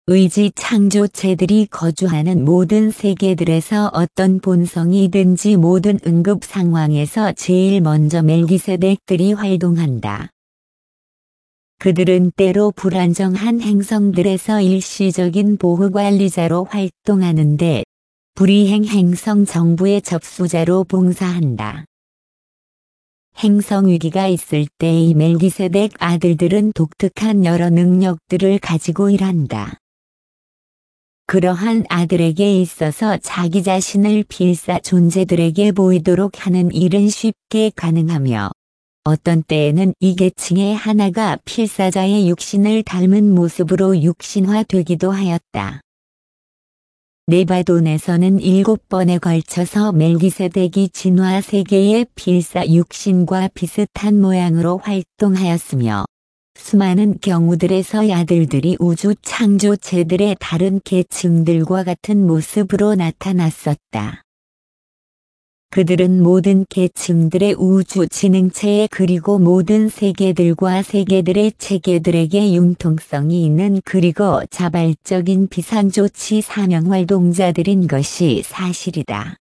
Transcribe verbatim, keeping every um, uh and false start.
의지 창조체들이 거주하는 모든 세계들에서 어떤 본성이든지 모든 응급 상황에서 제일 먼저 멜기세덱들이 활동한다. 그들은 때로 불안정한 행성들에서 일시적인 보호관리자로 활동하는데 불이행 행성 정부의 접수자로 봉사한다. 행성 위기가 있을 때 이 멜기세덱 아들들은 독특한 여러 능력들을 가지고 일한다. 그러한 아들에게 있어서 자기 자신을 필사 존재들에게 보이도록 하는 일은 쉽게 가능하며 어떤 때에는 이 계층의 하나가 필사자의 육신을 닮은 모습으로 육신화되기도 하였다. 네바돈에서는 일곱 번에 걸쳐서 멜기세덱이 진화 세계의 필사 육신과 비슷한 모양으로 활동하였으며 수많은 경우들에서 아들들이 우주 창조체들의 다른 계층들과 같은 모습으로 나타났었다. 그들은 모든 계층들의 우주 지능체에 그리고 모든 세계들과 세계들의 체계들에게 융통성이 있는 그리고 자발적인 비상조치 사명활동자들인 것이 사실이다.